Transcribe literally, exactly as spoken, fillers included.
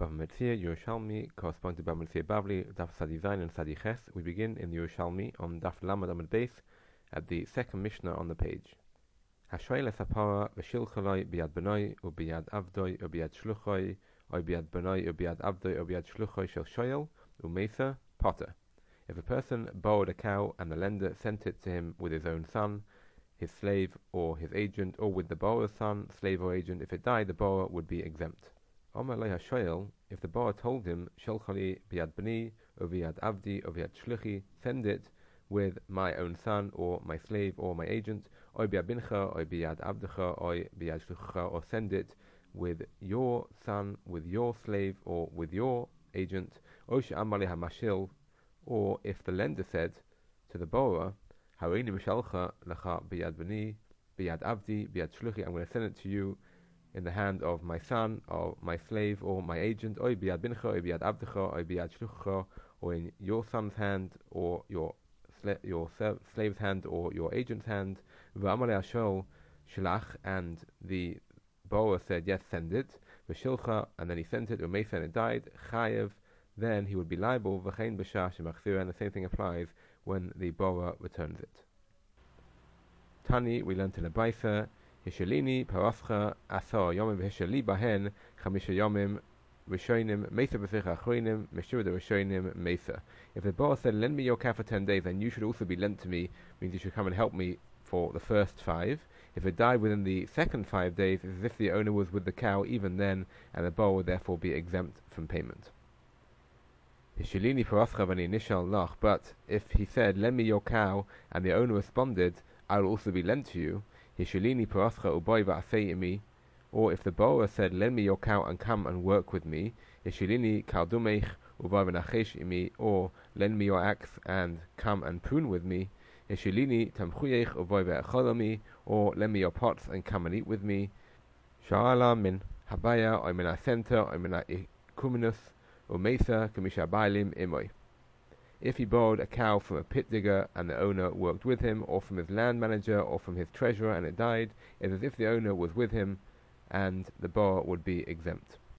Bava Metzia, Yerushalmi, corresponding to Bava Metzia Bavli, Daf Sadi Zayin and Sadi Ches. We begin in the Yerushalmi on Daf Lamed Amud Beis at the second Mishnah on the page. Hashrei lesapara v'shilchaloi biyad benoi ubiyad avdoi ubiyad shluchoi or biyad benoi ubiyad avdoi ubiyad shluchoi shel shoyel umesa potter. If a person borrowed a cow and the lender sent it to him with his own son, his slave or his agent, or with the borrower's son, slave or agent, if it died, the borrower would be exempt. Omar lei hashoyel, if the borrower told him, Shelchali biyad bani, or biyad avdi, or biyad shluchi, send it with my own son, or my slave, or my agent, or biyad bincha, or biyad avdecha, or biyad shlucha, or send it with your son, with your slave, or with your agent, or she'amar lei hamashil, or if the lender said to the borrower, Harini mishalcha lecha biyad bani, biyad avdi, biyad shluchi, I'm going to send it to you in the hand of my son, or my slave, or my agent, or biyad bincha, or biyad avdecha, or biyad shlucha, or in your son's hand, or your sla- your slave's hand, or your agent's hand. V'amar ashol shlach, and the borrower said, yes, send it. V'shilcha, and then he sent it. Umesa, and it died. Chayev, then he would be liable. V'chein b'shah shemachzira, and the same thing applies when the borrower returns it. Tani, we learned in a Baisa, Hishalini parascha asar yomim v'hishali bahen chamisha yomim rishonim mesa b'secha achronim meshur the rishonim mesa. If the borrower said, lend me your cow for ten days, then you should also be lent to me, means you should come and help me for the first five. If it died within the second five days, it's as if the owner was with the cow even then, and the borrower would therefore be exempt from payment. Hishalini parascha v'ani nishal lach, but if he said, lend me your cow, and the owner responded, I will also be lent to you, Hishalini parascha uboy va'asei imi, or if the borrower said, lend me your cow and come and work with me, Hishalini kaldumeich uboy v'nachesh imi, or lend me your axe and come and prune with me, Hishalini tamchuyeich uboy v'acholami, or lend me your pots and come and eat with me, Sha'ala min habaya or min asenta or min ikuminus or mesa kamisha bailim imoy. If he borrowed a cow from a pit digger and the owner worked with him, or from his land manager, or from his treasurer, and it died, it is as if the owner was with him and the borrower would be exempt.